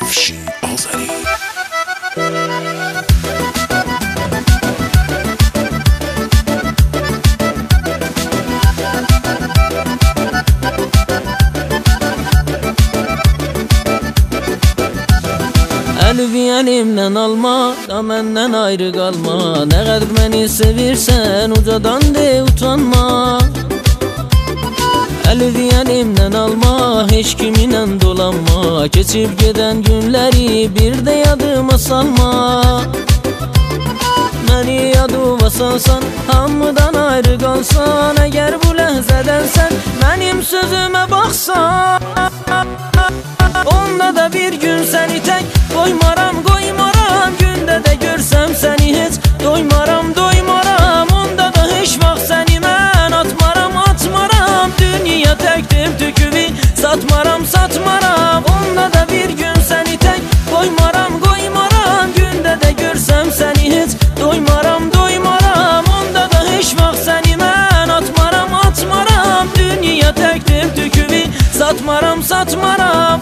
Afşin Azəri. Əlvi əlimdən alma, da məndən ayrı qalma. Nə qədər məni sevirsən, ucadan de utanma. Əlvi əlimdən alma, heç kiminlə dolanma. Keçib gedən günləri bir də yadıma salma. Məni yadıma salsan, hamıdan ayrı qalsan. Əgər bu ləhzədən sən mənim sözümə baxsan, onda da bir gün səni tək qoymaram, qoymaram. Gündə də görsəm səni heç doymaram, doymaram. Onda da heç vaxt səni mən atmaram, atmaram. Dünya təkdir tüküvi satmaram, satmaram. Onda da bir gün səni tək qoymaram, qoymaram. Gündə də görsəm səni heç doymaram, doymaram. Onda da heç vaxt səni mən atmaram, atmaram. Dünya təkdir tüküvi satmaram, satmaram.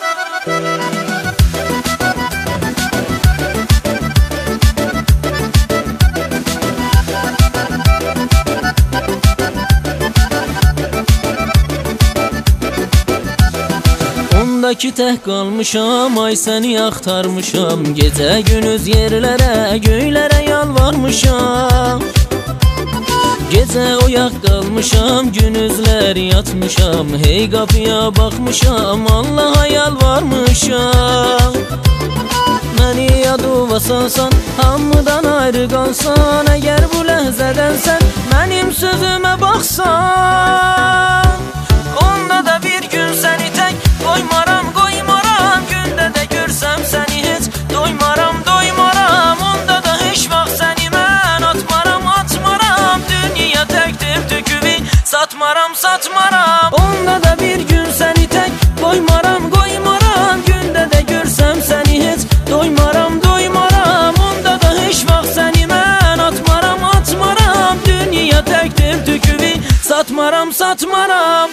Ondakı tək qalmışam, ay səni axtarmışam. Gecə gündüz yerlərə, göylərə yalvarmışam. Gecə oyaq qalmışam, gündüzlər yatmışam. Hey qapıya baxmışam, Allaha yalvarmışam. Məni yadıma salsan, hamıdan ayrı qalsan. Əgər bu ləhzədən sən mənim sözümə baxsan, onda da bir gün səni tək qoymaram, qoymaram. Gündə də görsəm səni heç doymaram, doymaram. Onda da heç vaxt səni mən atmaram, atmaram. Dünya təkdir tüküvi satmaram, satmaram. Onda da bir gün səni tək qoymaram, qoymaram. Gündə də görsəm səni heç doymaram, doymaram. Onda da heç vaxt səni mən atmaram, atmaram. Dünya təkdir tüküvi satmaram, satmaram.